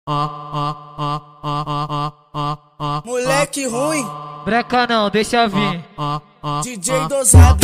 Moleque ruim, Breca não, deixa vir. DJ dosado.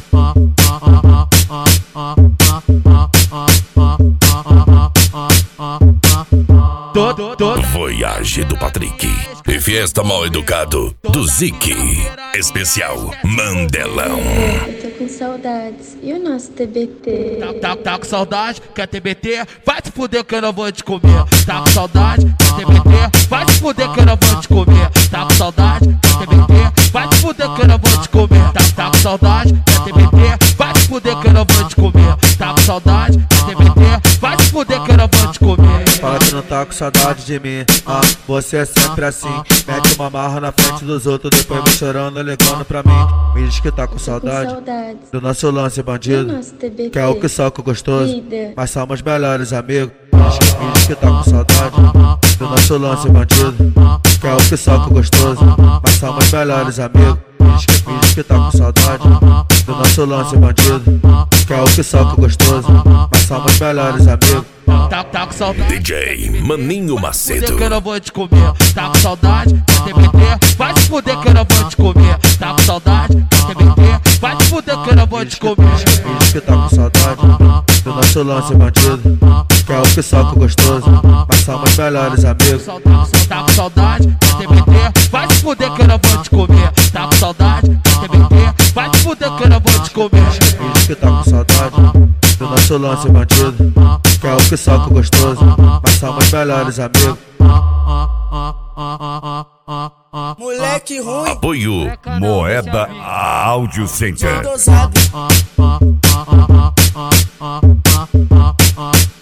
Voyage do Patrick e Fiesta Mal Educado do Zik. Especial Mandelão. Eu tô com saudades. E o nosso TBT? Tá com saudade? Quer TBT? Vai te fuder que eu não vou te comer. Tá com saudade? Quer TBT? Vai te fuder que eu não vou te comer. Tá com saudade? Quer TBT? Vai te fuder que eu não vou te comer. Tá com saudade? Quer TBT? Vai te fuder que eu não vou te comer. Tá com saudade? Quer TBT? Vai te fuder que eu não vou te comer. Fala que não tá com saudade de mim, você é sempre assim. Mete uma marra na frente dos outros, depois vem chorando, ligando pra mim. Me diz que tá com saudade do nosso lance bandido, que é o que soca gostoso, mas somos melhores amigos. Me diz que tá com saudade do nosso lance bandido, que é o que soca gostoso, mas somos melhores amigos. Me diz que tá com saudade do nosso lance bandido, que é o que soca gostoso, mas somos melhores amigos. Tá com saudade? DJ Maninho Macedo. Que eu não vou te comer. Tá com saudade? TBT? Vai te fuder que eu não vou te comer. Tá com saudade? TBT? Vai te fuder que eu não vou te comer. Me diz que tá com saudade do nosso lance bandido, que é o que soca gostoso, mas somos melhores amigos. Tá com saudade? TBT? Vai te fuder que eu não vou te comer. Tá com saudade? TBT? Vai te fuder que eu não vou te comer. Me diz que tá com saudade do nosso lance bandido, que é o que soca gostoso, mas somos melhores amigos. Moleque ruim, Apoio Moeda Áudio Center. dosado.